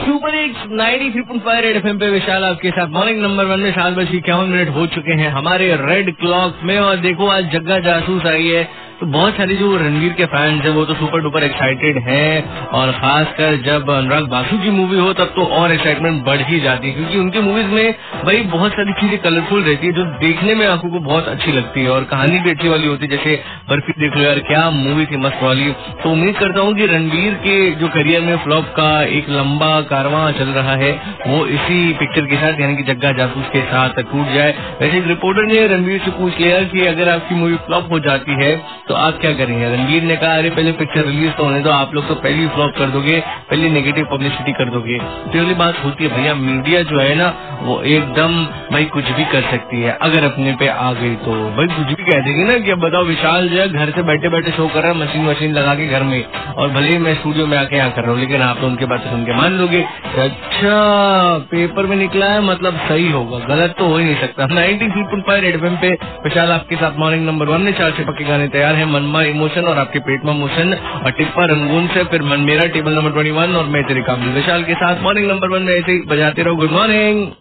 Super hits 93.5 red FM पे विशाल आपके साथ मॉर्निंग नंबर 1 में 7:51 हो चुके हैं हमारे रेड क्लॉक में। और देखो आज जग्गा जासूस आई है तो बहुत सारी जो रणवीर के फैंस हैं वो तो सुपर डुपर एक्साइटेड हैं। और खासकर जब अनुराग बासु की मूवी हो तब तो और एक्साइटमेंट बढ़ ही जाती है, क्योंकि उनकी मूवीज में भाई बहुत सारी चीजें कलरफुल रहती है जो देखने में आंखों को बहुत अच्छी लगती है और कहानी भी अच्छी वाली होती है। जैसे बर्फी देख लो यार, क्या मूवी थी मस्त वाली। तो उम्मीद करता हूँ कि रणवीर के जो करियर में फ्लॉप का एक लंबा कारवां चल रहा है वो इसी पिक्चर के साथ यानी कि जग्गा जासूस के साथ टूट जाए। वैसे एक रिपोर्टर ने रणवीर से पूछ लिया कि अगर आपकी मूवी फ्लॉप हो जाती है तो आप क्या करेंगे। रणवीर ने कहा अरे पहले पिक्चर रिलीज तो होने दो, आप लोग तो पहले ही फ्लॉप कर दोगे, पहले नेगेटिव पब्लिसिटी कर दोगे। तो अगली बात होती है भैया, मीडिया जो है ना वो एकदम भाई कुछ भी कर सकती है, अगर अपने पे आ गई तो भाई कुछ भी कह देगी ना कि अब बताओ विशाल जो है घर से बैठे बैठे शो कर रहा है मशीन लगा के घर में, और भले ही मैं स्टूडियो में आके यहाँ कर रहा हूँ, लेकिन आप तो उनके बात सुन के मान लोगे अच्छा पेपर में निकला है मतलब सही होगा, गलत तो हो ही नहीं सकता। 93.5 रेड एफएम पे विशाल आपके साथ मॉर्निंग नंबर 1 में 4 से पक्के गाने तैयार है। मनमा इमोशन और आपके पेट में मोशन और टिप्पा रंगून से फिर मन मेरा टेबल नंबर 21 और मैं तेरे काबिल विशाल के साथ मॉर्निंग नंबर 1 में ऐसे ही बजाते रहो। Good morning.